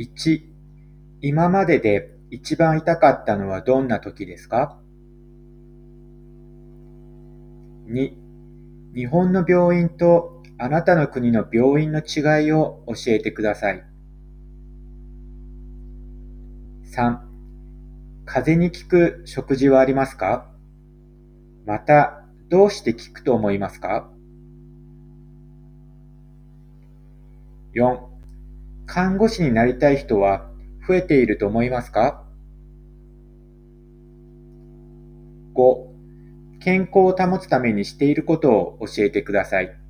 1、今までで一番痛かったのはどんな時ですか？ 2、日本の病院とあなたの国の病院の違いを教えてください。3、風邪に効く食事はありますか？また、どうして効くと思いますか？ 4、看護師になりたい人は増えていると思いますか？ 5、健康を保つためにしていることを教えてください。